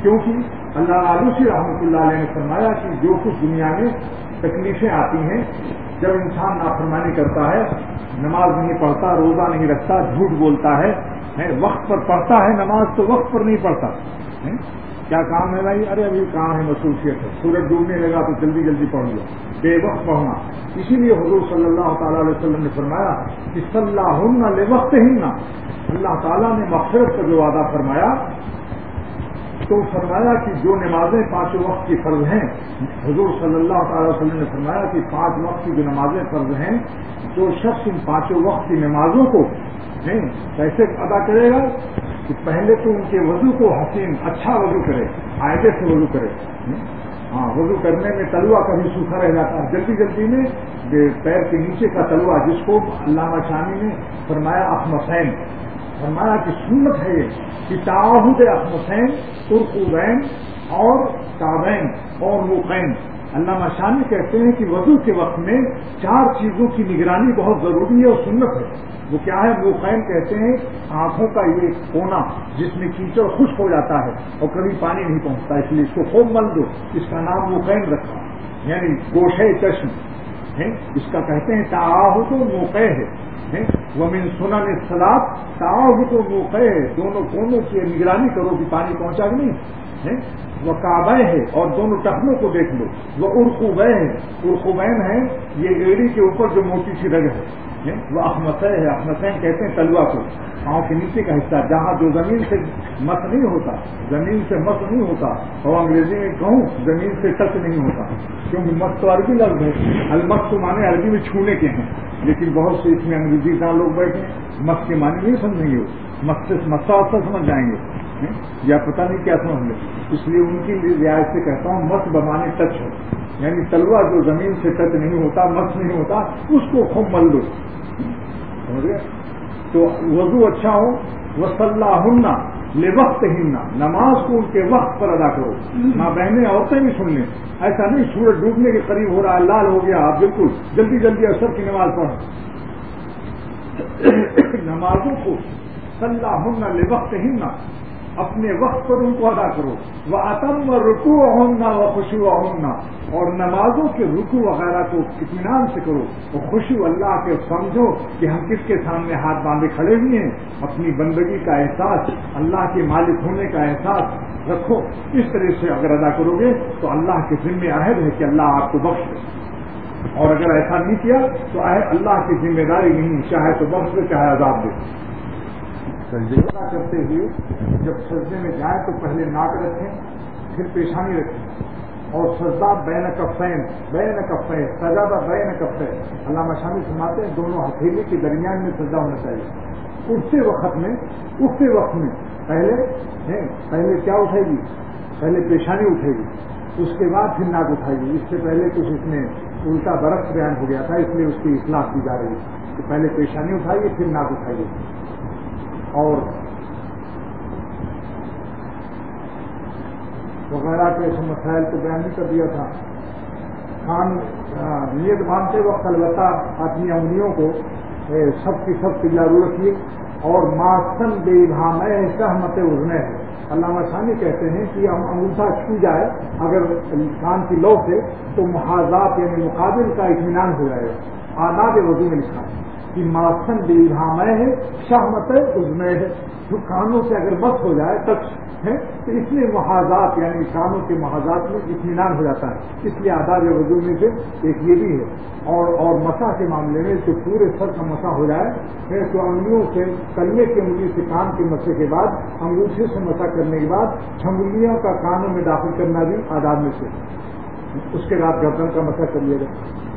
کیونکہ اللہ آلوسی رحمۃ اللہ علیہ نے فرمایا کہ جو کچھ دنیا میں تکلیفیں آتی ہیں جب انسان نافرمانی کرتا ہے، نماز نہیں پڑھتا، روزہ نہیں رکھتا، جھوٹ بولتا ہے، وقت پر پڑھتا ہے نماز تو وقت پر نہیں پڑھتا، کیا کام ہے بھائی؟ ارے ابھی کام ہے، مصروفیت ہے، سورج ڈوبنے لگا تو جلدی جلدی پڑھ لو، بے وقت پڑھنا۔ اسی لیے حضور صلی اللہ تعالی علیہ وسلم نے فرمایا کہ صلاھن لوقتہن، اللہ تعالیٰ نے مغفرت کا جو وعدہ فرمایا تو فرمایا کہ جو نمازیں پانچوں وقت کی فرض ہیں، حضور صلی اللہ تعالی وسلم نے فرمایا کہ 5 وقت کی جو نمازیں فرض ہیں، جو شخص ان 5 وقت کی نمازوں کو کیسے ادا کرے گا کہ پہلے تو ان کے وضو کو حسین اچھا وضو کرے، قاعدے سے وضو کرے۔ ہاں، وضو کرنے میں تلوا کبھی سوکھا رہ جاتا ہے، جلدی جلدی میں پیر کے نیچے کا تلوا، جس کو علامہ شامی نے فرمایا اخمسین، فرمایا کہ سنت ہے یہ کہ تعاہد اخمسین، ترقوبین اور کعبین اور موقین۔ علامہ شامی کہتے ہیں کہ وضو کے وقت میں 4 چیزوں کی نگرانی بہت ضروری ہے اور سنت ہے۔ وہ کیا ہے؟ موقین کہتے ہیں آنکھوں کا یہ کونا جس میں کیچڑ خشک ہو جاتا ہے اور کبھی پانی نہیں پہنچتا، اس لیے اس کو خوب مل دو، اس کا نام موقین رکھا، یعنی گوشے چشم ہے، اس کا کہتے ہیں تعاہد و موقع ہے۔ ومن سنن الصلاۃ تعاہد و موقع ہے، دونوں کونوں کی نگرانی کرو کہ پانی پہنچا کہ نہیں۔ وہ کعبہ ہے اور دونوں ٹخنوں کو دیکھ لو، وہ ارقوبہ ہے، ارقوبین ہے یہ ایڑی کے اوپر جو موٹی سی رگ ہے، وہ اخمسہ ہے، اخمسین کہتے ہیں تلوا کو، پاؤں کے نیچے کا حصہ جہاں جو زمین سے مس نہیں ہوتا، زمین سے مس نہیں ہوتا، اور انگریزی میں کہوں زمین سے ٹچ نہیں ہوتا، کیونکہ مس تو عربی لفظ ہے، المس تو معنی عربی میں چھونے کے ہیں، لیکن بہت سے اس میں انگریزی دان لوگ بیٹھے مس کے معنی نہیں سمجھیں گے، مس سے مسا سمجھ جائیں گے یا پتہ نہیں کیا سمجھ لیں، اس لیے ان کی رعایت سے کہتا ہوں مس بمانے ٹچ ہو، یعنی تلوا جو زمین سے ٹچ نہیں ہوتا، مس نہیں ہوتا، اس کو خوب مل دو، سمجھ گئے؟ تو وضو اچھا ہو، وصلاھن لوقتہن، نماز کو ان کے وقت پر ادا کرو۔ ماں بہنیں عورتیں بھی سن لیں، ایسا نہیں سورج ڈوبنے کے قریب ہو رہا ہے، لال ہو گیا، آپ بالکل جلدی جلدی عصر کی نماز پڑھیں۔ نمازوں کو صلاھن لوقتہن، اپنے وقت پر ان کو ادا کرو۔ وَأَتَمَّ رُكُوعَهُنَّ وَخُشُوعَهُنَّ، اور نمازوں کے رکوع وغیرہ کو اطمینان سے کرو، اور خشوع اللہ کے سمجھو کہ ہم کس کے سامنے ہاتھ باندھے کھڑے ہوئے ہیں، اپنی بندگی کا احساس، اللہ کے مالک ہونے کا احساس رکھو۔ اس طرح سے اگر ادا کرو گے تو اللہ کے ذمہ عہد ہے کہ اللہ آپ کو بخش دے، اور اگر ایسا نہیں کیا تو اللہ کی ذمہ داری نہیں، چاہے تو بخش دے چاہے عذاب دے۔ سجدہ کرتے ہوئے جب سجدے میں جائیں تو پہلے ناک رکھیں، پھر پیشانی رکھیں، اور سجدہ بین کفین، سجدہ بین کفین، علامہ شامی فرماتے ہیں دونوں ہتھیلی کے درمیان میں سجدہ ہونا چاہیے۔ اٹھتے وقت میں پہلے کیا اٹھے گی؟ پہلے پیشانی اٹھے گی، اس کے بعد پھر ناک اٹھائے گی۔ اس سے پہلے کچھ اس میں الٹا برعکس بیان ہو گیا تھا، اس لیے اس کی اصلاح کی جا رہی ہے کہ پہلے پیشانی اٹھائیے پھر ناک اٹھائیے۔ اور وغیرہ کے ایسے مسائل کو بیان نہیں کر دیا تھا۔ نیت باندھتے وقت البتہ اپنی انگلیوں کو سب کی سب قبلہ رکھیے، اور ماسن بے ابہامہ سہمت اذنہ ہے۔ علامہ ثانی کہتے ہیں کہ ہم انگوٹھا چھو جائے اگر کان کی لو سے تو محاذات یعنی مقابل کا اطمینان ہو جائے گا۔ آداب وضو میں لکھا ہے کہ ماسن بے ابہامہ ہے شہمت اذنہ ہے، جو کانوں سے اگر بس ہو جائے ٹچ ہے تو اس میں محاذات یعنی کانوں کے محاذات میں اطمینان ہو جاتا ہے، اس لیے آداب وضو میں سے ایک یہ بھی ہے۔ اور مسح کے معاملے میں تو پورے سر کا مسح ہو جائے تو انگلیوں سے کلیے کی انگلی سے کان کے مسح کے بعد انگوٹھے سے مسح کرنے کے بعد چھنگلیوں کا کانوں میں داخل کرنا بھی آداب میں سے، اس کے بعد گردن کا مسح کر لیا جائے۔